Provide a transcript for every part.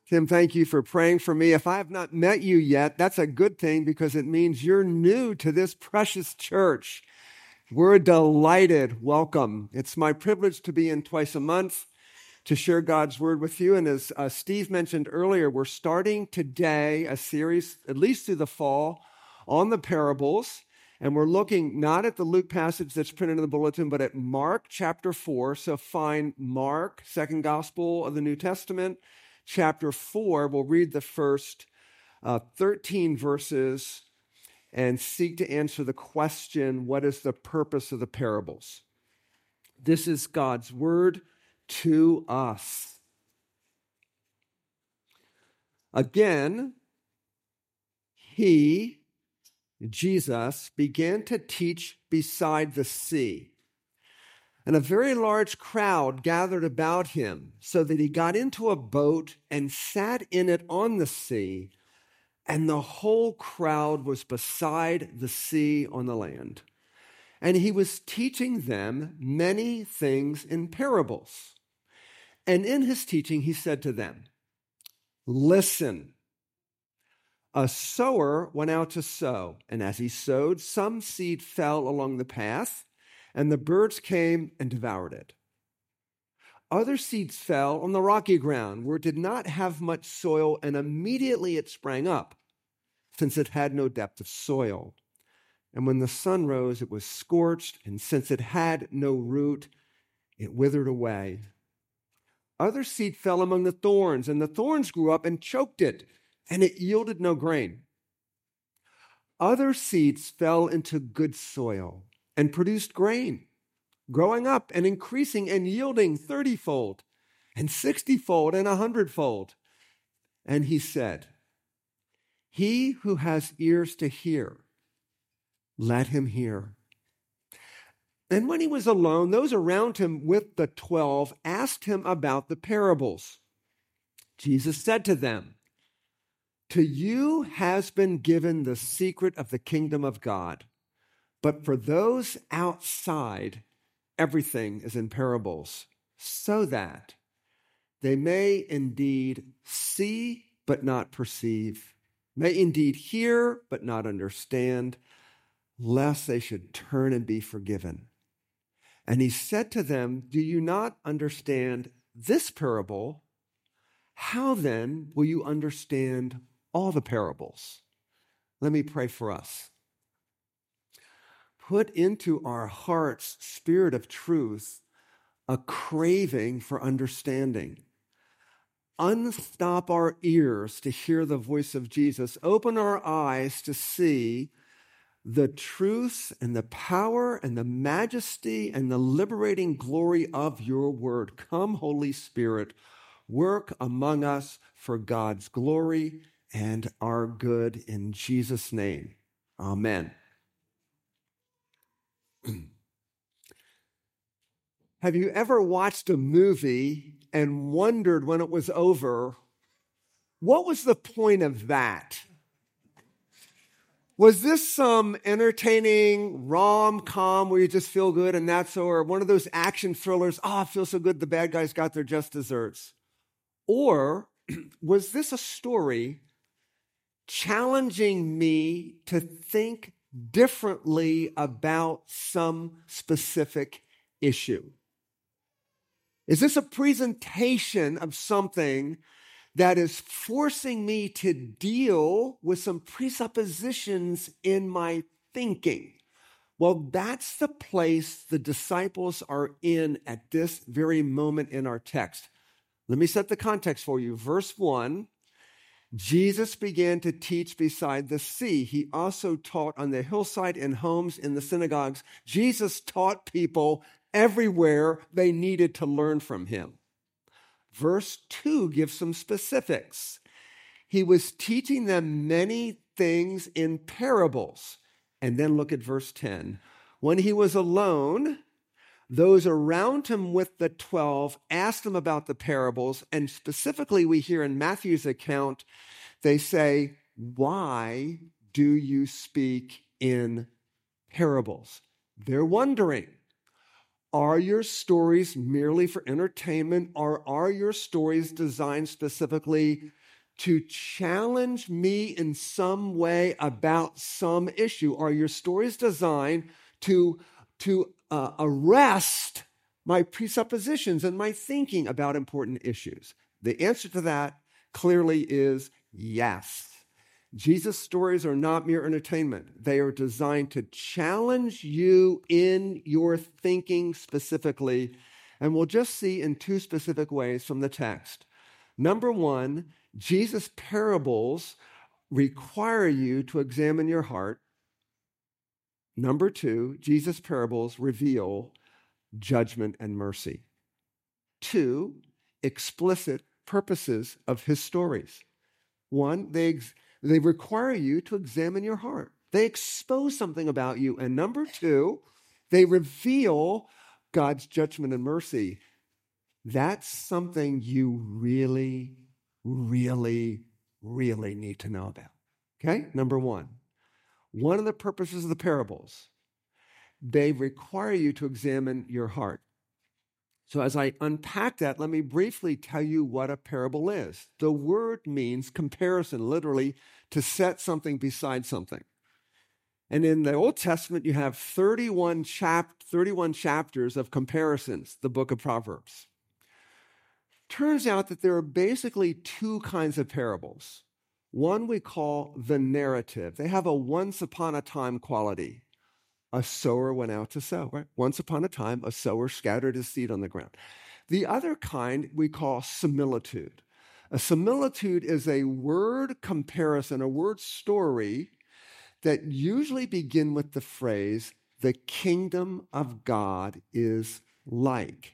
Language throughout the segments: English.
Tim, thank you for praying for me. If I have not met you yet, that's a good thing because it means you're new to this precious church. We're delighted. Welcome. It's my privilege to be in twice a month to share God's word with you. And as Steve mentioned earlier, we're starting today a series, at least through the fall, on the parables. And we're looking not at the Luke passage that's printed in the bulletin, but at Mark chapter 4. So find Mark, second gospel of the New Testament, chapter 4. We'll read the first 13 verses and seek to answer the question, what is the purpose of the parables? This is God's word to us. Again, Jesus, began to teach beside the sea. And a very large crowd gathered about him, so that he got into a boat and sat in it on the sea, and the whole crowd was beside the sea on the land. And he was teaching them many things in parables. And in his teaching, he said to them, "Listen, a sower went out to sow, and as he sowed, some seed fell along the path, and the birds came and devoured it. Other seeds fell on the rocky ground, where it did not have much soil, and immediately it sprang up, since it had no depth of soil. And when the sun rose, it was scorched, and since it had no root, it withered away. Other seed fell among the thorns, and the thorns grew up and choked it, and it yielded no grain. Other seeds fell into good soil and produced grain, growing up and increasing and yielding 30-fold and 60-fold and 100-fold. And he said, 'He who has ears to hear, let him hear.' And when he was alone, those around him with the 12 asked him about the parables. Jesus said to them, 'To you has been given the secret of the kingdom of God. But for those outside, everything is in parables, so that they may indeed see but not perceive, may indeed hear but not understand, lest they should turn and be forgiven.' And he said to them, 'Do you not understand this parable? How then will you understand all the parables?'" Let me pray for us. Put into our hearts, Spirit of truth, a craving for understanding. Unstop our ears to hear the voice of Jesus. Open our eyes to see the truth and the power and the majesty and the liberating glory of your word. Come, Holy Spirit, work among us for God's glory and our good. In Jesus' name, amen. Have you ever watched a movie and wondered when it was over, what was the point of that? Was this some entertaining rom-com where you just feel good and that's, or one of those action thrillers, it feels so good the bad guys got their just desserts? Or was this a story challenging me to think differently about some specific issue? Is this a presentation of something that is forcing me to deal with some presuppositions in my thinking? Well, that's the place the disciples are in at this very moment in our text. Let me set the context for you. Verse 1, Jesus began to teach beside the sea. He also taught on the hillside, in homes, in the synagogues. Jesus taught people everywhere they needed to learn from him. Verse 2 gives some specifics. He was teaching them many things in parables. And then look at verse 10. When he was alone, those around him with the 12 asked him about the parables. And specifically, we hear in Matthew's account, they say, "Why do you speak in parables?" They're wondering, Are your stories merely for entertainment, or are your stories designed specifically to challenge me in some way about some issue? Are your stories designed to arrest my presuppositions and my thinking about important issues? The answer to that clearly is yes. Jesus' stories are not mere entertainment. They are designed to challenge you in your thinking specifically. And we'll just see in two specific ways from the text. Number one, Jesus' parables require you to examine your heart. Number two, Jesus' parables reveal judgment and mercy. Two, explicit purposes of his stories. One, they require you to examine your heart. They expose something about you. And number two, they reveal God's judgment and mercy. That's something you really, really, really need to know about. Okay? Number one of the purposes of the parables, they require you to examine your heart. So as I unpack that, let me briefly tell you what a parable is. The word means comparison, literally, to set something beside something. And in the Old Testament, you have 31 chapters of comparisons, the book of Proverbs. Turns out that there are basically two kinds of parables. One we call the narrative. They have a once upon a time quality. A sower went out to sow, right? Once upon a time, a sower scattered his seed on the ground. The other kind we call similitude. A similitude is a word comparison, a word story that usually begin with the phrase, the kingdom of God is like.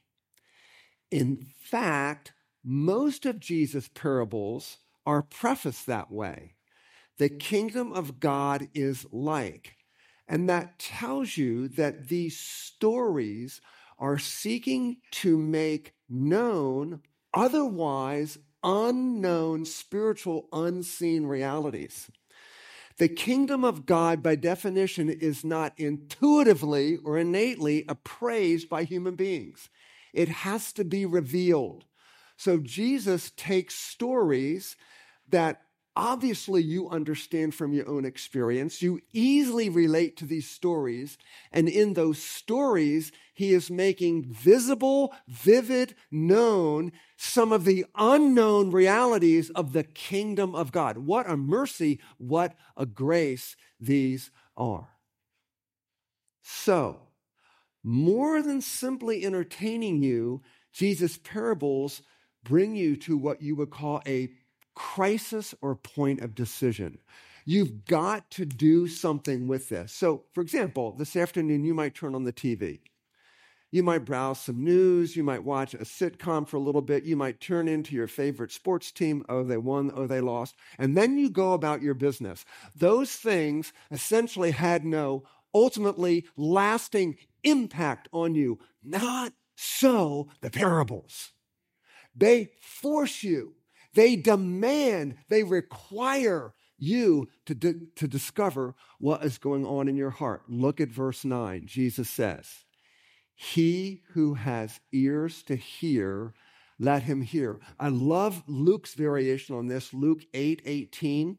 In fact, most of Jesus' parables are prefaced that way. The kingdom of God is like. And that tells you that these stories are seeking to make known otherwise unknown spiritual unseen realities. The kingdom of God, by definition, is not intuitively or innately appraised by human beings. It has to be revealed. So Jesus takes stories that obviously you understand from your own experience. You easily relate to these stories. And in those stories, he is making visible, vivid, known some of the unknown realities of the kingdom of God. What a mercy, what a grace these are. So, more than simply entertaining you, Jesus' parables bring you to what you would call a crisis or point of decision. You've got to do something with this. So, for example, this afternoon, you might turn on the TV. You might browse some news. You might watch a sitcom for a little bit. You might turn into your favorite sports team. Oh, they won. Oh, they lost. And then you go about your business. Those things essentially had no ultimately lasting impact on you. Not so the parables. They force you. They demand, they require you to discover what is going on in your heart. Look at verse 9. Jesus says, "He who has ears to hear, let him hear." I love Luke's variation on this, Luke 8:18.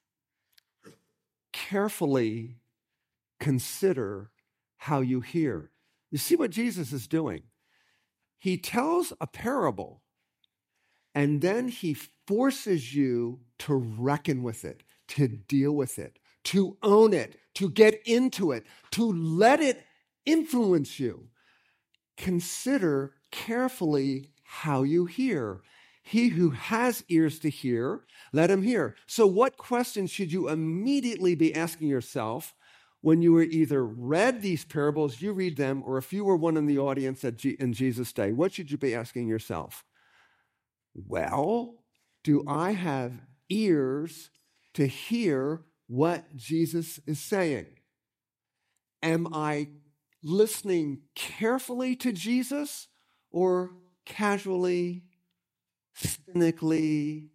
Carefully consider how you hear. You see what Jesus is doing? He tells a parable, and then he forces you to reckon with it, to deal with it, to own it, to get into it, to let it influence you. Consider carefully how you hear. He who has ears to hear, let him hear. So what questions should you immediately be asking yourself when you were either read these parables, you read them, or if you were one in the audience in Jesus' day? What should you be asking yourself? Well, do I have ears to hear what Jesus is saying? Am I listening carefully to Jesus or casually, cynically,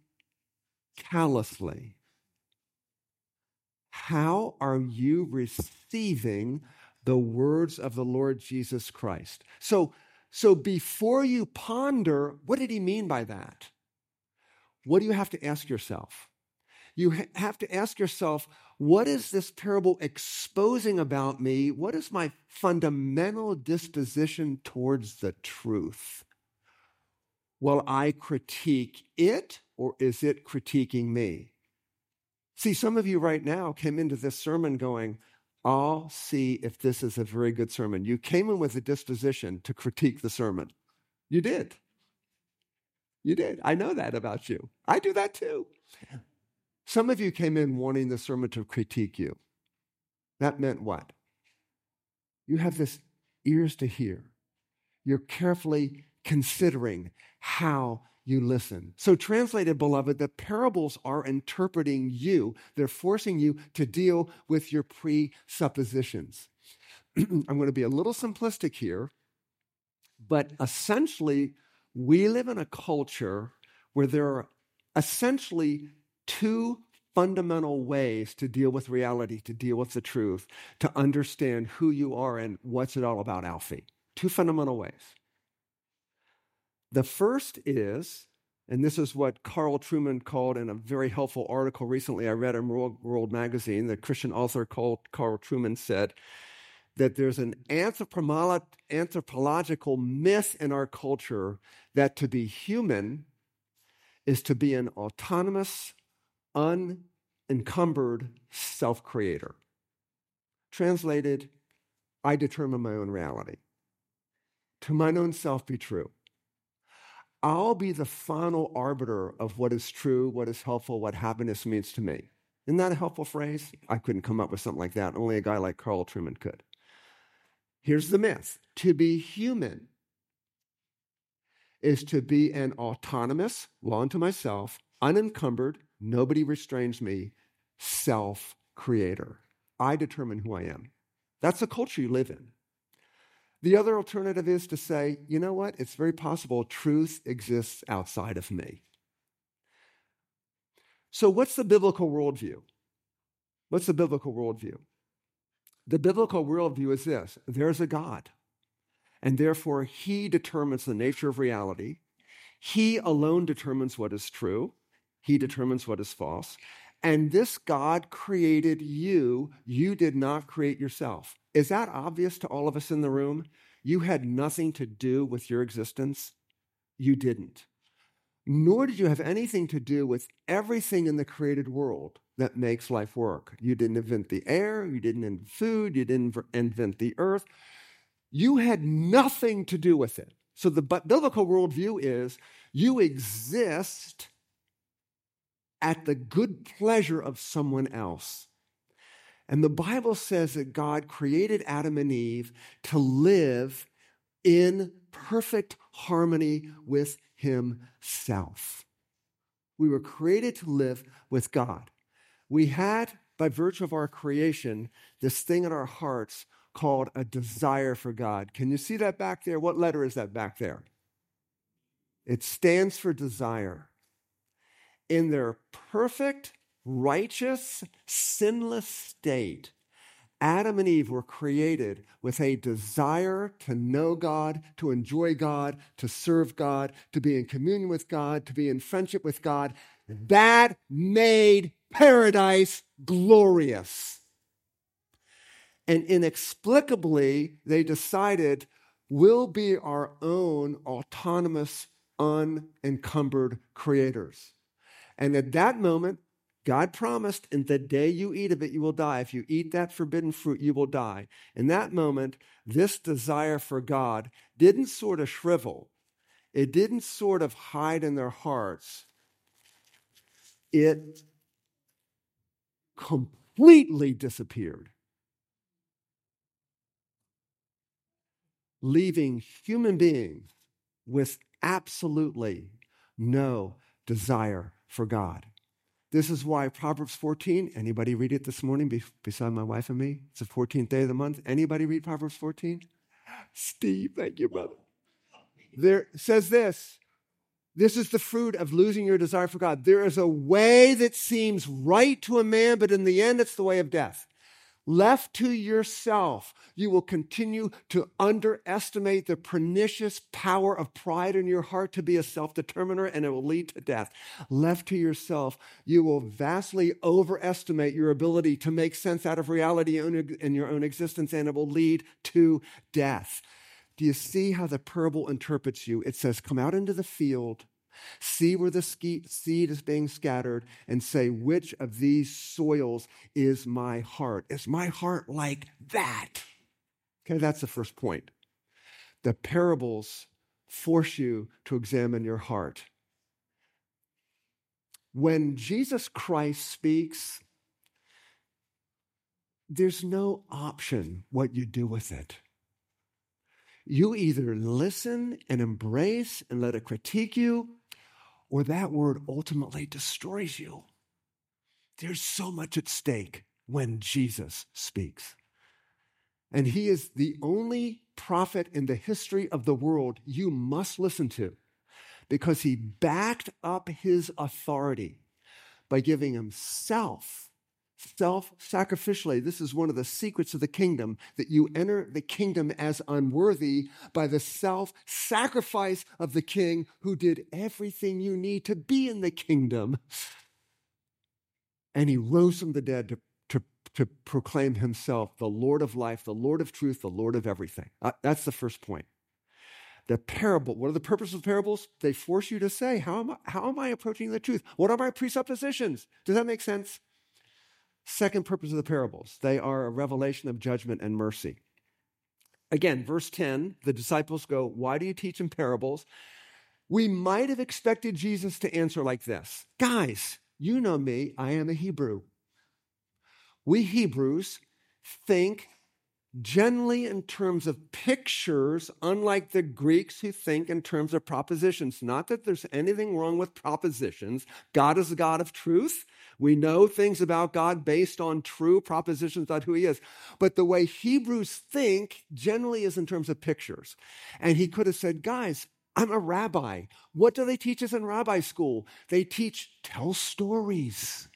callously? How are you receiving the words of the Lord Jesus Christ. So before you ponder, what did he mean by that? What do you have to ask yourself? You have to ask yourself, what is this parable exposing about me? What is my fundamental disposition towards the truth? Will I critique it, or is it critiquing me? See, some of you right now came into this sermon going, I'll see if this is a very good sermon. You came in with a disposition to critique the sermon. You did. You did. I know that about you. I do that too. Some of you came in wanting the sermon to critique you. That meant what? You have this ears to hear. You're carefully considering how you listen. So translated, beloved, the parables are interpreting you. They're forcing you to deal with your presuppositions. I'm going to be a little simplistic here, but essentially, we live in a culture where there are essentially two fundamental ways to deal with reality, to deal with the truth, to understand who you are and what's it all about, Alfie. Two fundamental ways. The first is, and this is what Carl Trueman called in a very helpful article recently I read in World Magazine, the Christian author Carl Trueman said that there's an anthropological myth in our culture that to be human is to be an autonomous, unencumbered self-creator. Translated, I determine my own reality. To mine own self be true. I'll be the final arbiter of what is true, what is helpful, what happiness means to me. Isn't that a helpful phrase? I couldn't come up with something like that. Only a guy like Carl Trueman could. Here's the myth. To be human is to be an autonomous, law unto myself, unencumbered, nobody restrains me, self-creator. I determine who I am. That's the culture you live in. The other alternative is to say, you know what? It's very possible truth exists outside of me. So what's the biblical worldview? What's the biblical worldview? The biblical worldview is this. There's a God, and therefore he determines the nature of reality. He alone determines what is true. He determines what is false. And this God created you. You did not create yourself. Is that obvious to all of us in the room? You had nothing to do with your existence. You didn't. Nor did you have anything to do with everything in the created world that makes life work. You didn't invent the air. You didn't invent food. You didn't invent the earth. You had nothing to do with it. So the biblical worldview is you exist at the good pleasure of someone else. And the Bible says that God created Adam and Eve to live in perfect harmony with himself. We were created to live with God. We had, by virtue of our creation, this thing in our hearts called a desire for God. Can you see that back there? What letter is that back there? It stands for desire. In their perfect, righteous, sinless state, Adam and Eve were created with a desire to know God, to enjoy God, to serve God, to be in communion with God, to be in friendship with God. That made paradise glorious. And inexplicably, they decided we'll be our own autonomous, unencumbered creators. And at that moment, God promised, in the day you eat of it, you will die. If you eat that forbidden fruit, you will die. In that moment, this desire for God didn't sort of shrivel. It didn't sort of hide in their hearts. It completely disappeared, leaving human beings with absolutely no desire for God. This is why Proverbs 14, anybody read it this morning beside my wife and me? It's the 14th day of the month. Anybody read Proverbs 14? Steve, thank you, brother. There says this is the fruit of losing your desire for God. There is a way that seems right to a man, but in the end, it's the way of death. Left to yourself, you will continue to underestimate the pernicious power of pride in your heart to be a self-determiner, and it will lead to death. Left to yourself, you will vastly overestimate your ability to make sense out of reality in your own existence, and it will lead to death. Do you see how the parable interprets you? It says, come out into the field, see where the seed is being scattered, and say, which of these soils is my heart? Is my heart like that? Okay, that's the first point. The parables force you to examine your heart. When Jesus Christ speaks, there's no option what you do with it. You either listen and embrace and let it critique you, or that word ultimately destroys you. There's so much at stake when Jesus speaks. And he is the only prophet in the history of the world you must listen to, because he backed up his authority by giving himself self-sacrificially. This is one of the secrets of the kingdom, that you enter the kingdom as unworthy by the self-sacrifice of the king who did everything you need to be in the kingdom. And he rose from the dead to proclaim himself the Lord of life, the Lord of truth, the Lord of everything. That's the first point. The parable, what are the purposes of parables? They force you to say, how am I approaching the truth? What are my presuppositions? Does that make sense? Second purpose of the parables, they are a revelation of judgment and mercy. Again, verse 10, the disciples go, why do you teach in parables? We might have expected Jesus to answer like this. Guys, you know me, I am a Hebrew. We Hebrews think generally in terms of pictures, unlike the Greeks who think in terms of propositions. Not that there's anything wrong with propositions. God is a God of truth. We know things about God based on true propositions about who he is. But the way Hebrews think generally is in terms of pictures. And he could have said, guys, I'm a rabbi. What do they teach us in rabbi school? They tell stories.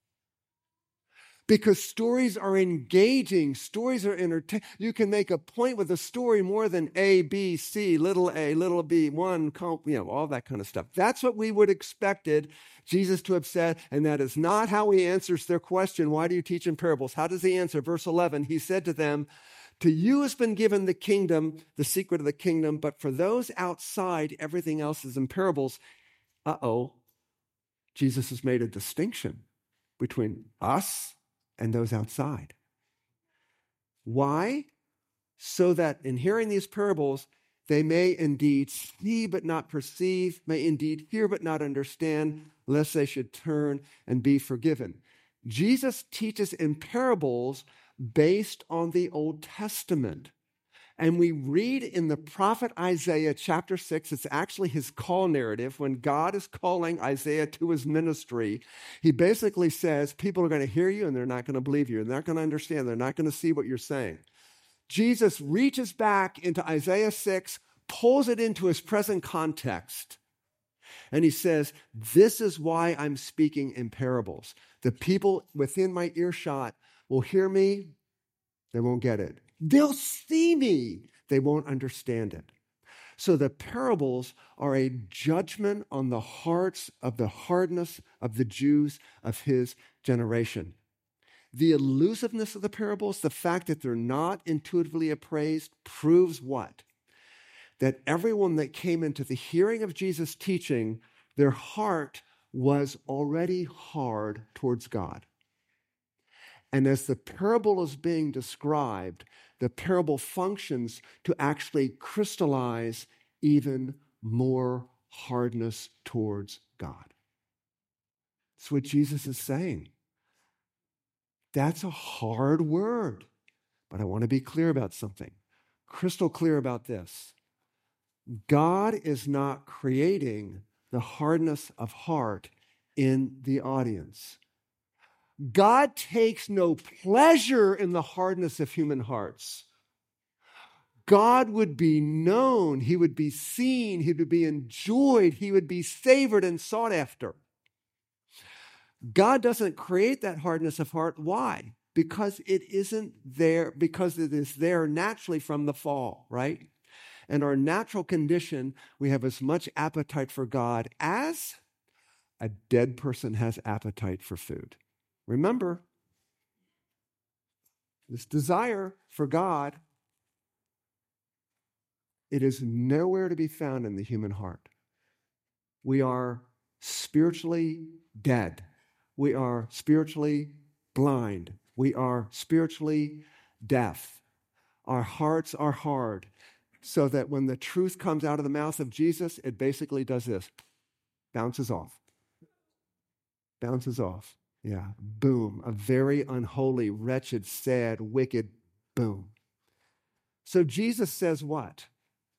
Because stories are engaging, stories are entertaining. You can make a point with a story more than A, B, C, little a, little b, one, all that kind of stuff. That's what we would expected Jesus to have said, and that is not how he answers their question, why do you teach in parables? How does he answer? Verse 11, he said to them, to you has been given the kingdom, the secret of the kingdom, but for those outside, everything else is in parables. Jesus has made a distinction between us and those outside. Why? So that in hearing these parables, they may indeed see but not perceive, may indeed hear but not understand, lest they should turn and be forgiven. Jesus teaches in parables based on the Old Testament. And we read in the prophet Isaiah chapter 6, it's actually his call narrative. When God is calling Isaiah to his ministry, he basically says, people are going to hear you and they're not going to believe you. And they're not going to understand. They're not going to see what you're saying. Jesus reaches back into Isaiah 6, pulls it into his present context. And he says, this is why I'm speaking in parables. The people within my earshot will hear me. They won't get it. They'll see me. They won't understand it. So the parables are a judgment on the hearts of the hardness of the Jews of his generation. The elusiveness of the parables, the fact that they're not intuitively appraised, proves what? That everyone that came into the hearing of Jesus' teaching, their heart was already hard towards God. And as the parable is being described, the parable functions to actually crystallize even more hardness towards God. That's what Jesus is saying. That's a hard word, but I want to be clear about something. Crystal clear about this. God is not creating the hardness of heart in the audience. God takes no pleasure in the hardness of human hearts. God would be known, he would be seen, he would be enjoyed, he would be savored and sought after. God doesn't create that hardness of heart. Why? Because it isn't there, because it is there naturally from the fall, right? And our natural condition, we have as much appetite for God as a dead person has appetite for food. Remember, this desire for God, it is nowhere to be found in the human heart. We are spiritually dead. We are spiritually blind. We are spiritually deaf. Our hearts are hard, so that when the truth comes out of the mouth of Jesus, it basically does this. Bounces off. Bounces off. Yeah, boom. A very unholy, wretched, sad, wicked boom. So Jesus says what?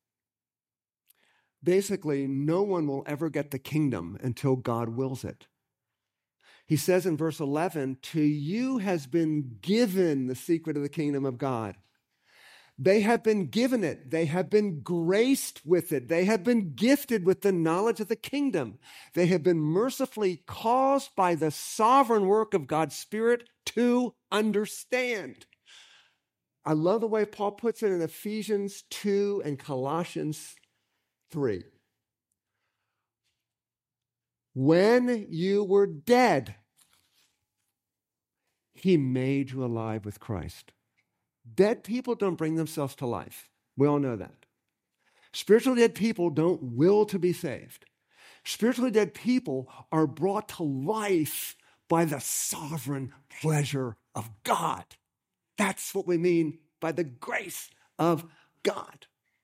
Basically, no one will ever get the kingdom until God wills it. He says in verse 11, to you has been given the secret of the kingdom of God. They have been given it. They have been graced with it. They have been gifted with the knowledge of the kingdom. They have been mercifully caused by the sovereign work of God's Spirit to understand. I love the way Paul puts it in Ephesians 2 and Colossians 3. When you were dead, he made you alive with Christ. Dead people don't bring themselves to life. We all know that. Spiritually dead people don't will to be saved. Spiritually dead people are brought to life by the sovereign pleasure of God. That's what we mean by the grace of God.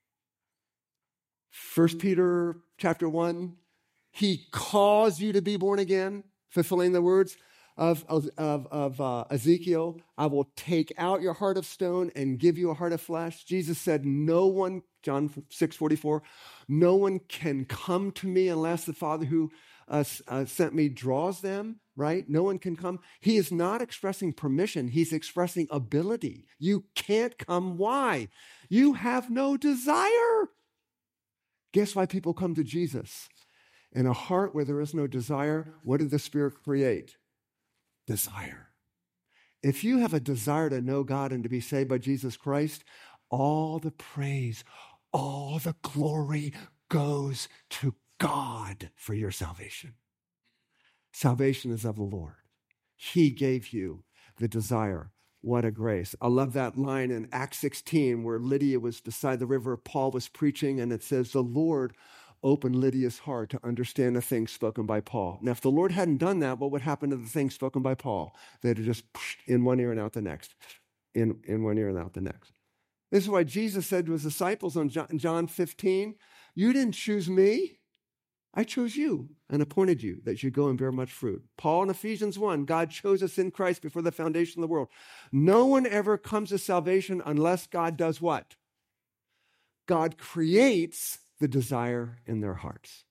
1 Peter chapter 1, he caused you to be born again, fulfilling the words of Ezekiel, I will take out your heart of stone and give you a heart of flesh. Jesus said, no one, John 6:44, no one can come to me unless the Father who sent me draws them, right? No one can come. He is not expressing permission. He's expressing ability. You can't come. Why? You have no desire. Guess why people come to Jesus? In a heart where there is no desire, what did the Spirit create? Desire. If you have a desire to know God and to be saved by Jesus Christ, all the praise, all the glory goes to God for your salvation. Salvation is of the Lord. He gave you the desire. What a grace. I love that line in Acts 16 where Lydia was beside the river, Paul was preaching, and it says, the Lord opened Lydia's heart to understand the things spoken by Paul. Now, if the Lord hadn't done that, what would happen to the things spoken by Paul? They'd have just in one ear and out the next, in one ear and out the next. This is why Jesus said to his disciples in John 15, you didn't choose me. I chose you and appointed you that you go and bear much fruit. Paul in Ephesians 1, God chose us in Christ before the foundation of the world. No one ever comes to salvation unless God does what? God creates the desire in their hearts.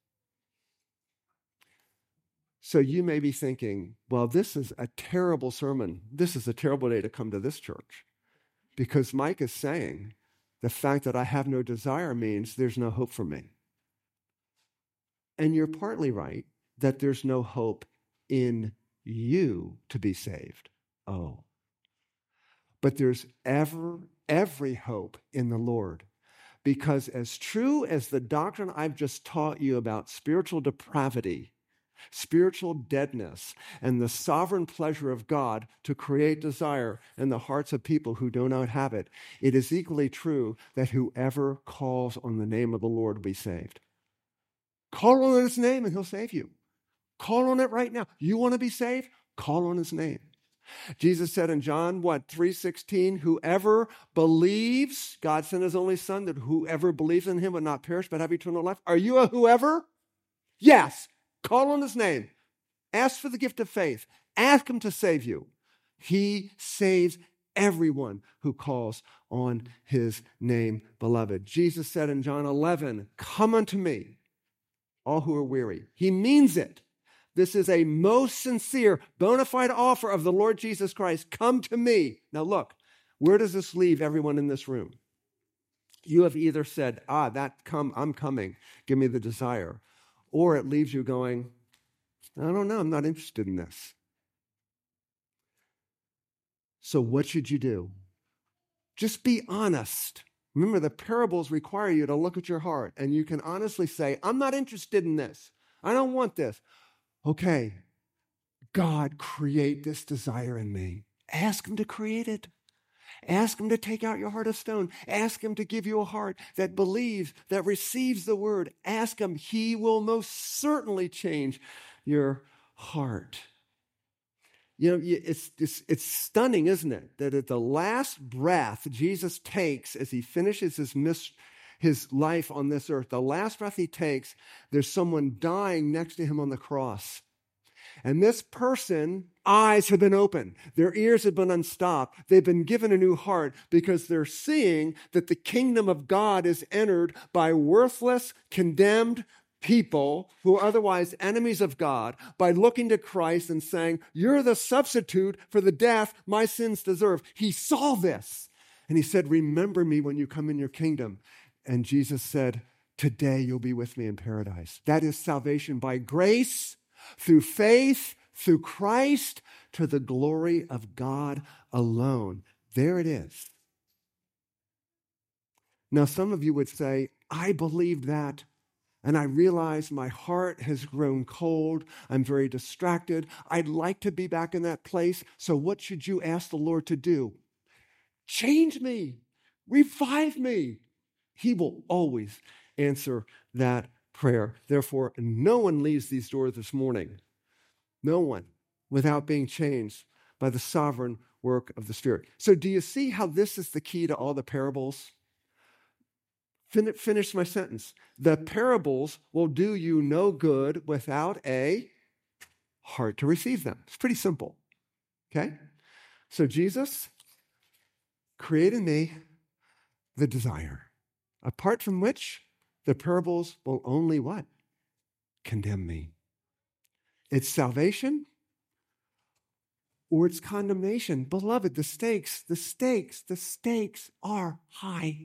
So you may be thinking, well, this is a terrible sermon. This is a terrible day to come to this church. Because Mike is saying the fact that I have no desire means there's no hope for me. And you're partly right that there's no hope in you to be saved. Oh. But there's every hope in the Lord. Because as true as the doctrine I've just taught you about spiritual depravity, spiritual deadness, and the sovereign pleasure of God to create desire in the hearts of people who do not have it, it is equally true that whoever calls on the name of the Lord will be saved. Call on his name and he'll save you. Call on it right now. You want to be saved? Call on his name. Jesus said in John, 3:16, whoever believes, God sent his only son, that whoever believes in him would not perish but have eternal life. Are you a whoever? Yes. Call on his name. Ask for the gift of faith. Ask him to save you. He saves everyone who calls on his name, beloved. Jesus said in John 11, come unto me, all who are weary. He means it. This is a most sincere, bona fide offer of the Lord Jesus Christ. Come to me. Now look, where does this leave everyone in this room? You have either said, I'm coming. Give me the desire. Or it leaves you going, I don't know. I'm not interested in this. So what should you do? Just be honest. Remember, the parables require you to look at your heart, and you can honestly say, I'm not interested in this. I don't want this. Okay, God, create this desire in me. Ask him to create it. Ask him to take out your heart of stone. Ask him to give you a heart that believes, that receives the word. Ask him. He will most certainly change your heart. You know, it's stunning, isn't it? That at the last breath Jesus takes as he finishes his life on this earth, the last breath he takes, there's someone dying next to him on the cross. And this person, eyes have been opened. Their ears have been unstopped. They've been given a new heart because they're seeing that the kingdom of God is entered by worthless, condemned people who are otherwise enemies of God by looking to Christ and saying, you're the substitute for the death my sins deserve. He saw this. And he said, remember me when you come in your kingdom. And Jesus said, today you'll be with me in paradise. That is salvation by grace, through faith, through Christ, to the glory of God alone. There it is. Now, some of you would say, I believed that, and I realize my heart has grown cold. I'm very distracted. I'd like to be back in that place. So what should you ask the Lord to do? Change me. Revive me. He will always answer that prayer. Therefore, no one leaves these doors this morning, no one, without being changed by the sovereign work of the Spirit. So do you see how this is the key to all the parables? Finish my sentence. The parables will do you no good without a heart to receive them. It's pretty simple. Okay? So Jesus created in me the desire, apart from which the parables will only what? Condemn me. It's salvation or it's condemnation. Beloved, the stakes are high.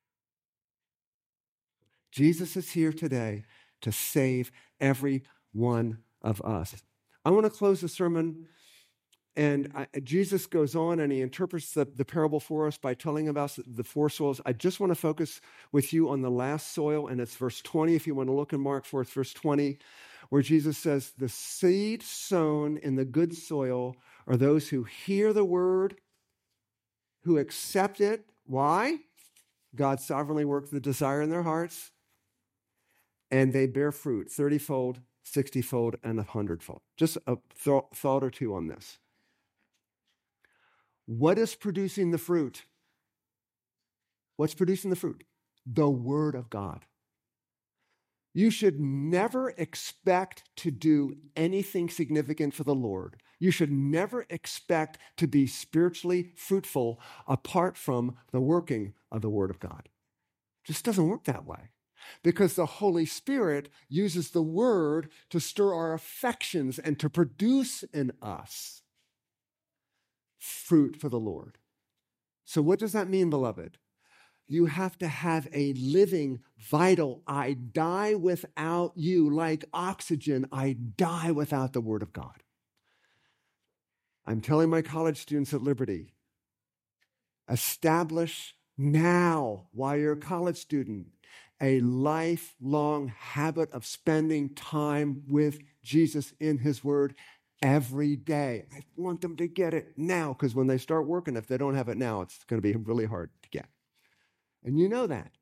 Jesus is here today to save every one of us. I want to close the sermon, and Jesus goes on and he interprets the parable for us by telling about the four soils. I just want to focus with you on the last soil, and it's verse 20. If you want to look in Mark 4, it's verse 20, where Jesus says, the seed sown in the good soil are those who hear the word, who accept it. Why? God sovereignly works the desire in their hearts, and they bear fruit 30-fold, 60-fold, and 100-fold. Just a thought or two on this. What is producing the fruit? What's producing the fruit? The Word of God. You should never expect to do anything significant for the Lord. You should never expect to be spiritually fruitful apart from the working of the Word of God. It just doesn't work that way. Because the Holy Spirit uses the Word to stir our affections and to produce in us fruit for the Lord. So what does that mean, beloved? You have to have a living, vital, I die without you, like oxygen, I die without the Word of God. I'm telling my college students at Liberty, establish now, while you're a college student, a lifelong habit of spending time with Jesus in his word every day. I want them to get it now, because when they start working, if they don't have it now, it's going to be really hard to get. And you know that.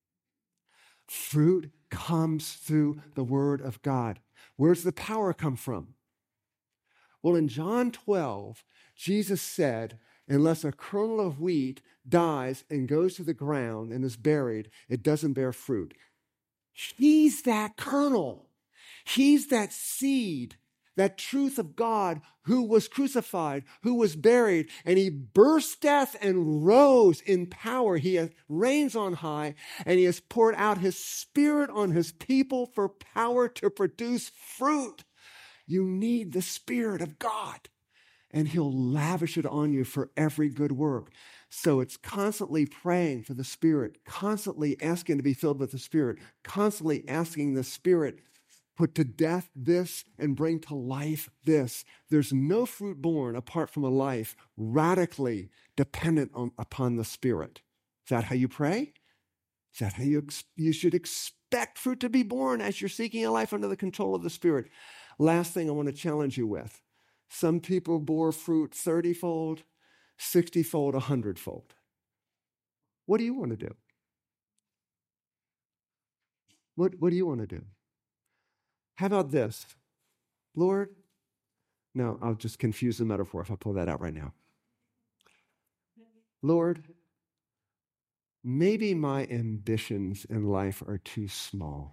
Fruit comes through the word of God. Where's the power come from? Well, in John 12, Jesus said, unless a kernel of wheat dies and goes to the ground and is buried, it doesn't bear fruit. He's that kernel. He's that seed, that truth of God who was crucified, who was buried, and he burst death and rose in power. He reigns on high, and he has poured out his Spirit on his people for power to produce fruit. You need the Spirit of God, and he'll lavish it on you for every good work. So it's constantly praying for the Spirit, constantly asking to be filled with the Spirit, constantly asking the Spirit put to death this and bring to life this. There's no fruit born apart from a life radically dependent upon the Spirit. Is that how you pray? Is that how you should expect fruit to be born as you're seeking a life under the control of the Spirit? Last thing I want to challenge you with. Some people bore fruit 30-fold, 60-fold, 100-fold. What do you want to do? What do you want to do? How about this? Lord, no, I'll just confuse the metaphor if I pull that out right now. Lord, maybe my ambitions in life are too small.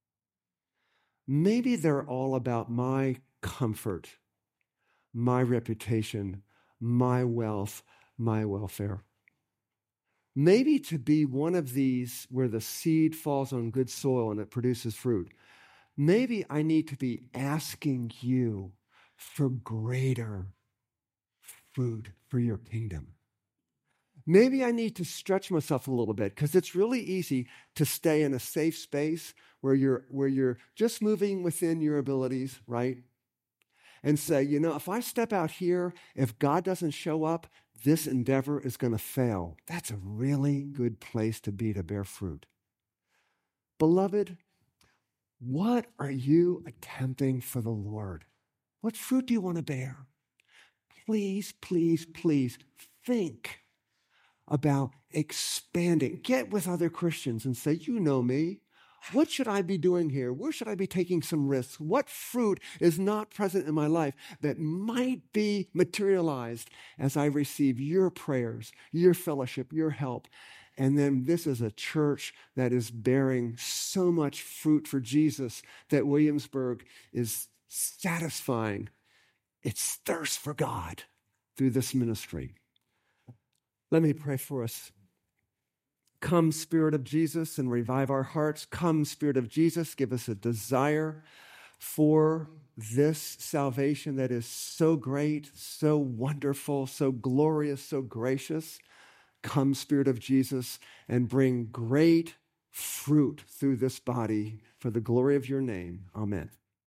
Maybe they're all about my comfort, my reputation, my wealth, my welfare. Maybe to be one of these where the seed falls on good soil and it produces fruit, maybe I need to be asking you for greater fruit for your kingdom. Maybe I need to stretch myself a little bit because it's really easy to stay in a safe space where you're just moving within your abilities, right? And say, if I step out here, if God doesn't show up, this endeavor is going to fail. That's a really good place to be to bear fruit. Beloved, what are you attempting for the Lord? What fruit do you want to bear? Please, please, please think about expanding. Get with other Christians and say, you know me. What should I be doing here? Where should I be taking some risks? What fruit is not present in my life that might be materialized as I receive your prayers, your fellowship, your help? And then this is a church that is bearing so much fruit for Jesus that Williamsburg is satisfying its thirst for God through this ministry. Let me pray for us. Come, Spirit of Jesus, and revive our hearts. Come, Spirit of Jesus, give us a desire for this salvation that is so great, so wonderful, so glorious, so gracious. Come, Spirit of Jesus, and bring great fruit through this body for the glory of your name. Amen.